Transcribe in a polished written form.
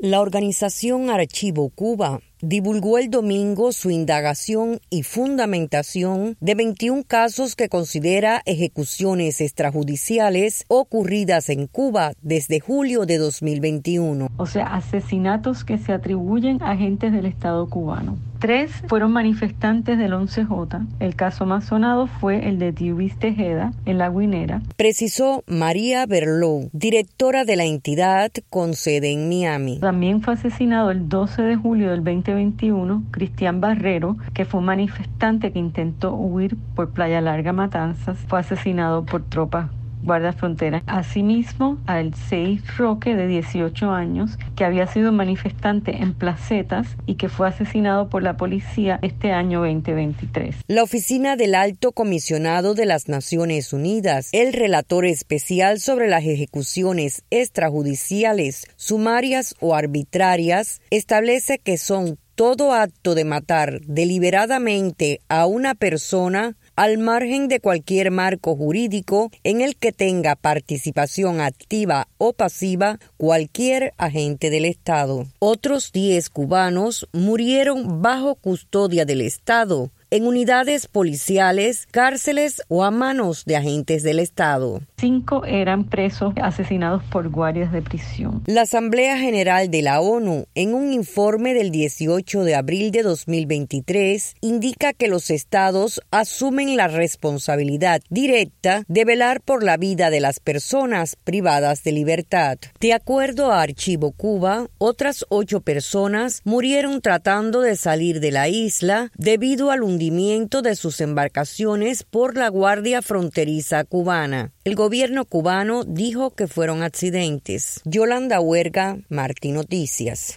La organización Archivo Cuba divulgó el domingo su indagación y fundamentación de 21 casos que considera ejecuciones extrajudiciales ocurridas en Cuba desde julio de 2021. O sea, asesinatos que se atribuyen a agentes del Estado cubano. 3 fueron manifestantes del 11J. El caso más sonado fue el de Tiubis Tejeda, en La Guinera. Precisó María Berló, directora de la entidad con sede en Miami. También fue asesinado el 12 de julio del 2021 Cristian Barrero, que fue un manifestante que intentó huir por Playa Larga, Matanzas. Fue asesinado por tropas guardia frontera. Asimismo, a Alceis Roque, de 18 años, que había sido manifestante en Placetas y que fue asesinado por la policía este año 2023. La Oficina del Alto Comisionado de las Naciones Unidas, el relator especial sobre las ejecuciones extrajudiciales, sumarias o arbitrarias, establece que son todo acto de matar deliberadamente a una persona al margen de cualquier marco jurídico en el que tenga participación activa o pasiva cualquier agente del Estado. Otros 10 cubanos murieron bajo custodia del Estado, en unidades policiales, cárceles o a manos de agentes del Estado. 5 eran presos asesinados por guardias de prisión. La Asamblea General de la ONU, en un informe del 18 de abril de 2023, indica que los estados asumen la responsabilidad directa de velar por la vida de las personas privadas de libertad. De acuerdo a Archivo Cuba, otras 8 personas murieron tratando de salir de la isla debido al hundimiento de sus embarcaciones por la Guardia Fronteriza cubana. El gobierno cubano dijo que fueron accidentes. Yolanda Huerga, Martí Noticias.